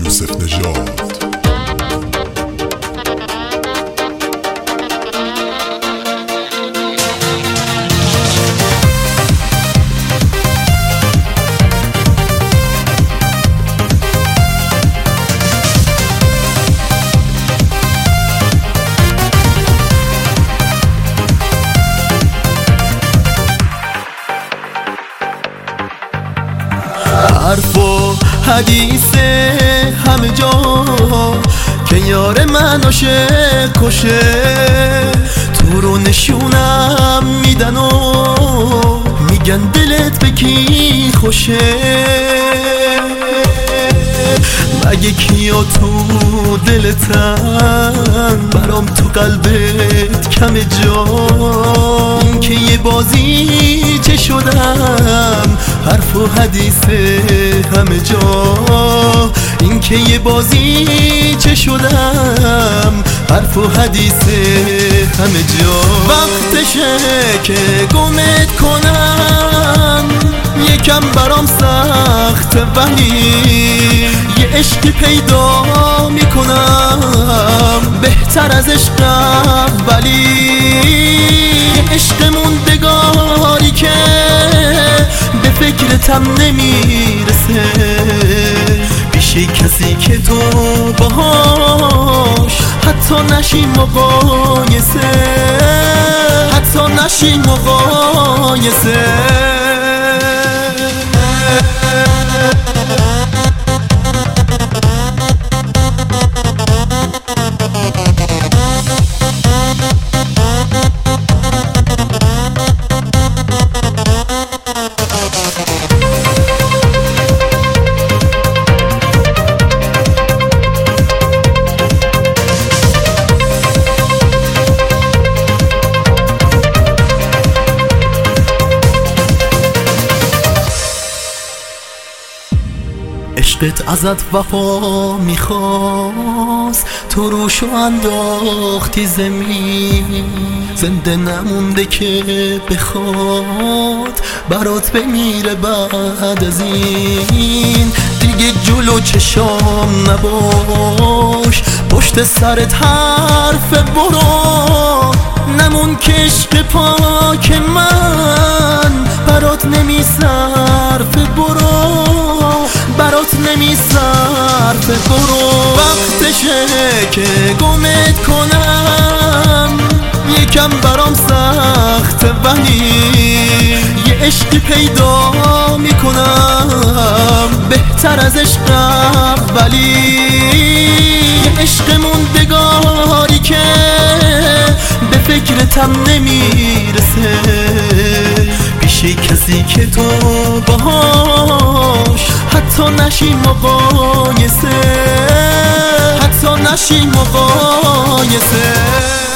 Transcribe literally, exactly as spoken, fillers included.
یوسف نژاد. حرف و حدیث همه جا که یار من عاشق کشه، تو رو نشونم میدن و میگن دلت به کی خوشه. مگه کیا تو دلتن برام تو قلبت کم جا؟ این که یه بازی چه شدم حرف و حدیث همه جا. این که یه بازی چه شدم حرف و حدیث همه جا. وقتشه که گمت کنم، یکم برام سخت ولی یه عشقی پیدا میکنم بهتر از عشق اولی. عشق موندگاری که به فکرتم نمیرسه، پیش کسی که تو باهاش حتی نشی مقایسه، حتی نشی مقایسه. عشقت ازت وفا میخواست، تو روشو انداختی زمین. زنده نمونده که بخواد برات بمیره بعد از این. دیگه جلو چشام نباش، پشت سرت حرف برو. نمون که عشق پاک من برات نمیصرف، برو برات نمیصرف، برو. وقتشه که گمت کنم، یکم برام سخت ولی یه عشقی پیدا میکنم بهتر از عشق اولی. یه عشق موندگاری که به فکرتم نمیرسه، پیش کسی که تو باهاش حتی نشی مقایسه، حتی نشی مقایسه.